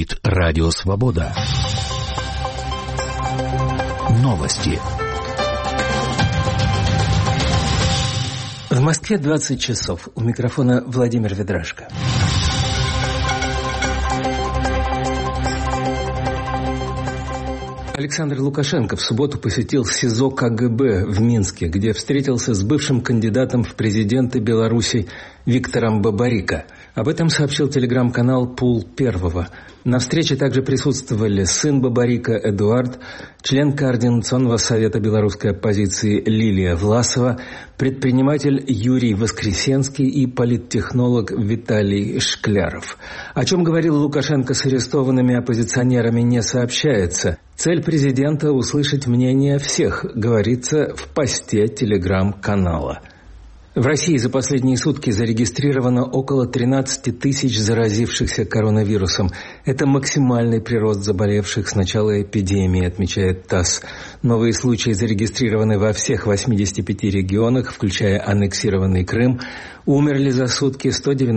Говорит Радио Свобода. Новости. В Москве 20 часов. У микрофона Владимир Ведрашко. Александр Лукашенко в субботу посетил СИЗО КГБ в Минске, где встретился с бывшим кандидатом в президенты Беларуси Виктором Бабарико. Об этом сообщил телеграм-канал «Пул Первого». На встрече также присутствовали сын Бабарико Эдуард, член Координационного совета белорусской оппозиции Лилия Власова, предприниматель Юрий Воскресенский и политтехнолог Виталий Шкляров. О чем говорил Лукашенко с арестованными оппозиционерами, не сообщается. Цель президента – услышать мнение всех, говорится в посте телеграм-канала. В России за последние сутки зарегистрировано около 13 тысяч заразившихся коронавирусом. Это максимальный прирост заболевших с начала эпидемии, отмечает ТАСС. Новые случаи зарегистрированы во всех 85 регионах, включая аннексированный Крым. Умерли за сутки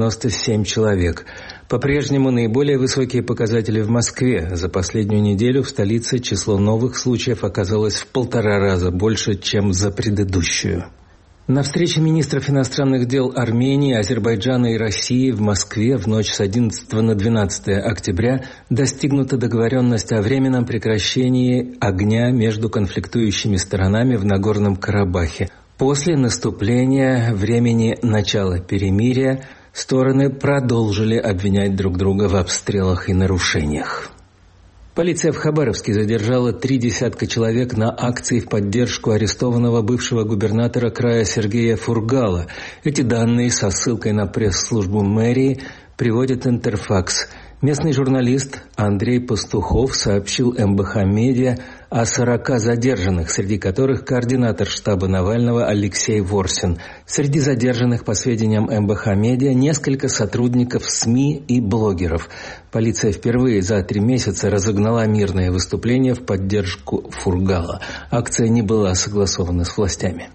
197 человек. По-прежнему наиболее высокие показатели в Москве. За последнюю неделю в столице число новых случаев оказалось в 1,5 раза больше, чем за предыдущую. На встрече министров иностранных дел Армении, Азербайджана и России в Москве в ночь с 11 на 12 октября достигнута договоренность о временном прекращении огня между конфликтующими сторонами в Нагорном Карабахе. После наступления времени начала перемирия стороны продолжили обвинять друг друга в обстрелах и нарушениях. Полиция в Хабаровске задержала 30 человек на акции в поддержку арестованного бывшего губернатора края Сергея Фургала. Эти данные со ссылкой на пресс-службу мэрии приводит Интерфакс. Местный журналист Андрей Пастухов сообщил МБХ Медиа о 40 задержанных, среди которых координатор штаба Навального Алексей Ворсин. Среди задержанных, по сведениям МБХ Медиа, несколько сотрудников СМИ и блогеров. Полиция впервые за 3 месяца разогнала мирное выступление в поддержку Фургала. Акция не была согласована с властями.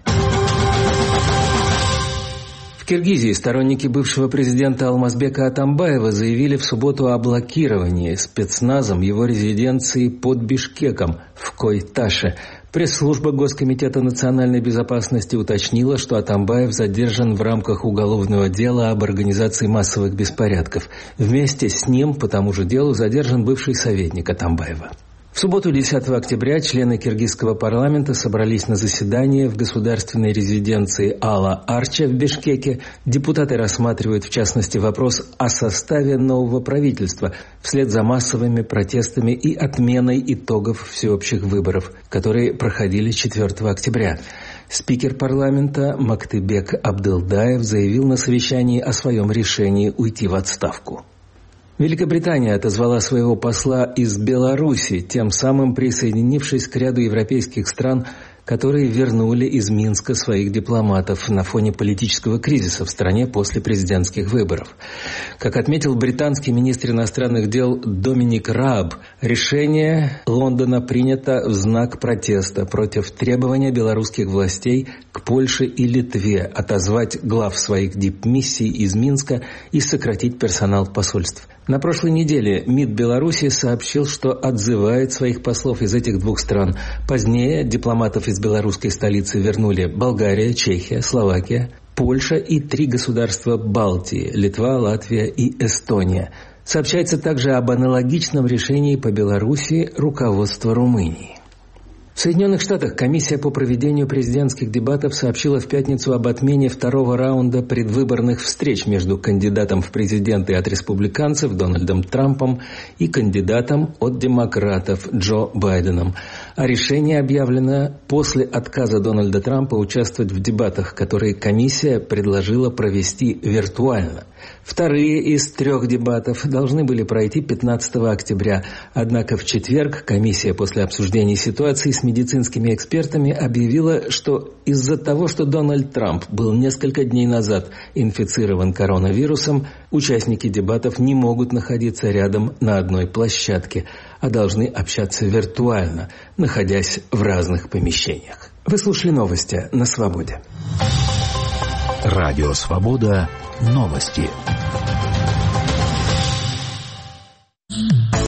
В Киргизии сторонники бывшего президента Алмазбека Атамбаева заявили в субботу о блокировании спецназом его резиденции под Бишкеком в Койташе. Пресс-служба Госкомитета национальной безопасности уточнила, что Атамбаев задержан в рамках уголовного дела об организации массовых беспорядков. Вместе с ним по тому же делу задержан бывший советник Атамбаева. В субботу 10 октября члены киргизского парламента собрались на заседание в государственной резиденции Ала-Арча в Бишкеке. Депутаты рассматривают, в частности, вопрос о составе нового правительства вслед за массовыми протестами и отменой итогов всеобщих выборов, которые проходили 4 октября. Спикер парламента Мактыбек Абдылдаев заявил на совещании о своем решении уйти в отставку. Великобритания отозвала своего посла из Беларуси, тем самым присоединившись к ряду европейских стран, которые вернули из Минска своих дипломатов на фоне политического кризиса в стране после президентских выборов. Как отметил британский министр иностранных дел Доминик Рааб, решение Лондона принято в знак протеста против требования белорусских властей к Польше и Литве отозвать глав своих дипмиссий из Минска и сократить персонал посольств. На прошлой неделе МИД Беларуси сообщил, что отзывает своих послов из этих 2 стран. Позднее дипломатов из белорусской столицы вернули Болгария, Чехия, Словакия, Польша и 3 государства Балтии – Литва, Латвия и Эстония. Сообщается также об аналогичном решении по Беларуси руководства Румынии. В Соединенных Штатах комиссия по проведению президентских дебатов сообщила в пятницу об отмене 2-го раунда предвыборных встреч между кандидатом в президенты от республиканцев Дональдом Трампом и кандидатом от демократов Джо Байденом. А решение объявлено после отказа Дональда Трампа участвовать в дебатах, которые комиссия предложила провести виртуально. Вторые из 3 дебатов должны были пройти 15 октября. Однако в четверг комиссия после обсуждения ситуации с медицинскими экспертами объявила, что из-за того, что Дональд Трамп был несколько дней назад инфицирован коронавирусом, участники дебатов не могут находиться рядом на одной площадке, а должны общаться виртуально, находясь в разных помещениях. Вы слушали новости на Свободе. Радио Свобода. Новости.